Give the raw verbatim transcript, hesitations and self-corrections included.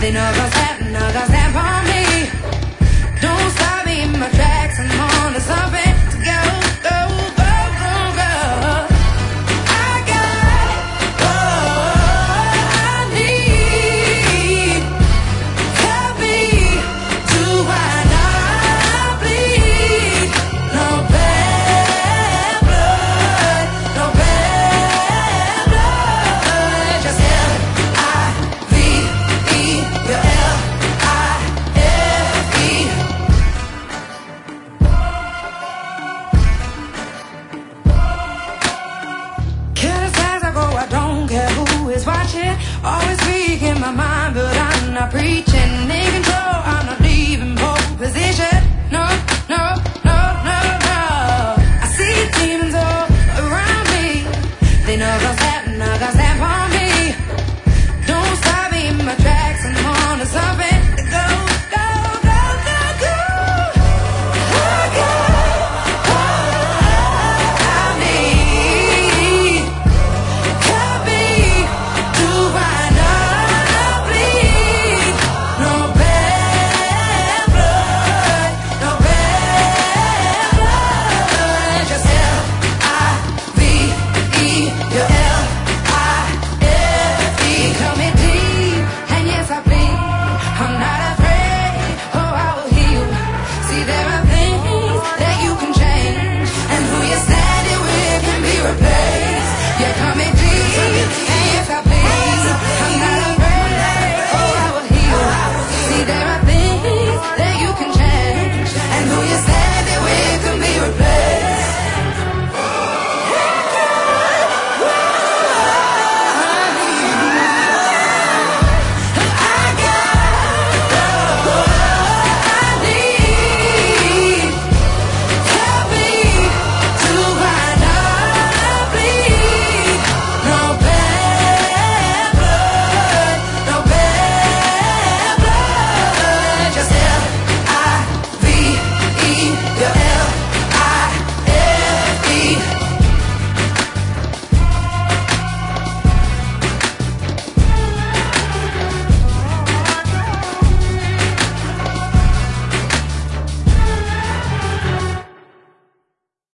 They knuckle snap, knuckle snap on me. Don't stop me in my tracks. I'm on to something to go, go, go, go, go. I got what I need. Help me to why not bleed. No bad blood, no bad blood. Just L I V E, your L I F E. Careless as I go, I don't care who is watching. Always speak in my mind, but I'm not preaching.